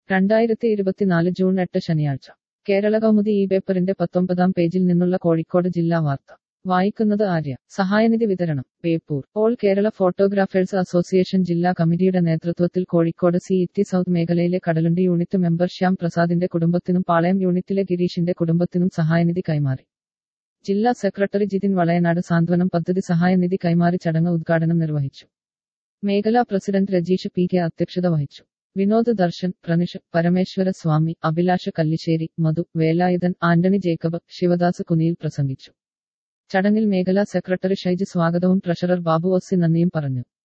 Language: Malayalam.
2024 ജൂൺ 8 ശനിയാഴ്ച കേരള കൗമുദി ഈ പേപ്പറിന്റെ 19-ാം പേജിൽ നിന്നുള്ള കോഴിക്കോട് ജില്ലാ വാർത്ത വായിക്കുന്നത് ആര്യ. സഹായനിധി വിതരണം Beypore. All Kerala photographers association ജില്ലാ കമ്മിറ്റിയുടെ നേതൃത്വത്തിൽ കോഴിക്കോട് CET സൗത്ത് മേഖലയിലെ കടലുണ്ടി യൂണിറ്റ് മെമ്പർ ശ്യാം പ്രസാദിന്റെ കുടുംബത്തിനും പാളയം യൂണിറ്റിലെ ഗിരീഷിന്റെ കുടുംബത്തിനും സഹായനിധി കൈമാറി. ജില്ലാ സെക്രട്ടറി ജിതിൻ വളയനാട് സാന്ത്വനം പദ്ധതി സഹായനിധി കൈമാറി ചടങ്ങ് ഉദ്ഘാടനം നിർവഹിച്ചു. മേഖലാ പ്രസിഡന്റ് രജീഷ് PK അധ്യക്ഷത വഹിച്ചു. വിനോദ് ദർശൻ, പ്രനിഷ്, പരമേശ്വര സ്വാമി, അഭിലാഷ് കല്ലിശ്ശേരി, മധു, വേലായുധൻ, ആന്റണി ജേക്കബ്, ശിവദാസ് കുനിയിൽ പ്രസംഗിച്ചു. ചടങ്ങിൽ മേഖലാ സെക്രട്ടറി ഷൈജ് സ്വാഗതവും ട്രഷറർ ബാബു OC നന്ദിയും പറഞ്ഞു.